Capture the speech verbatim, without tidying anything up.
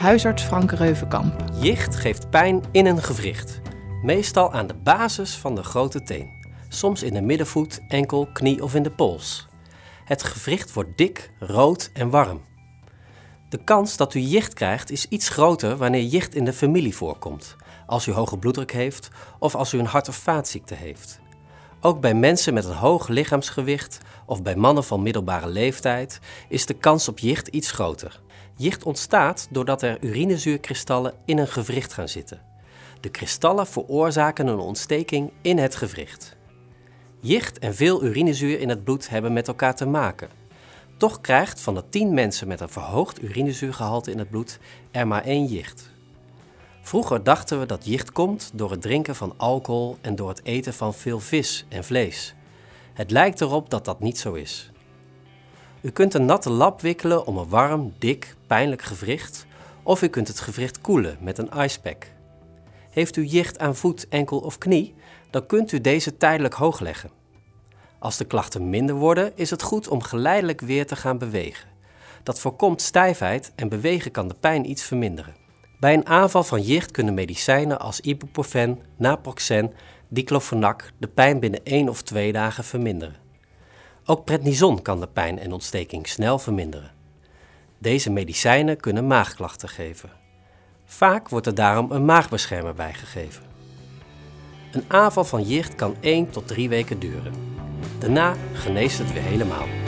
huisarts Frank Reuvenkamp. Jicht geeft pijn in een gewricht. Meestal aan de basis van de grote teen. Soms in de middenvoet, enkel, knie of in de pols. Het gewricht wordt dik, rood en warm. De kans dat u jicht krijgt is iets groter wanneer jicht in de familie voorkomt. Als u hoge bloeddruk heeft of als u een hart- of vaatziekte heeft. Ook bij mensen met een hoog lichaamsgewicht of bij mannen van middelbare leeftijd is de kans op jicht iets groter. Jicht ontstaat doordat er urinezuurkristallen in een gewricht gaan zitten. De kristallen veroorzaken een ontsteking in het gewricht. Jicht en veel urinezuur in het bloed hebben met elkaar te maken. Toch krijgt van de tien mensen met een verhoogd urinezuurgehalte in het bloed er maar één jicht. Vroeger dachten we dat jicht komt door het drinken van alcohol en door het eten van veel vis en vlees. Het lijkt erop dat dat niet zo is. U kunt een natte lap wikkelen om een warm, dik, pijnlijk gewricht of u kunt het gewricht koelen met een icepack. Heeft u jicht aan voet, enkel of knie, dan kunt u deze tijdelijk hoog leggen. Als de klachten minder worden, is het goed om geleidelijk weer te gaan bewegen. Dat voorkomt stijfheid en bewegen kan de pijn iets verminderen. Bij een aanval van jicht kunnen medicijnen als ibuprofen, naproxen, diclofenac de pijn binnen één of twee dagen verminderen. Ook prednison kan de pijn en ontsteking snel verminderen. Deze medicijnen kunnen maagklachten geven. Vaak wordt er daarom een maagbeschermer bijgegeven. Een aanval van jicht kan één tot drie weken duren. Daarna geneest het weer helemaal.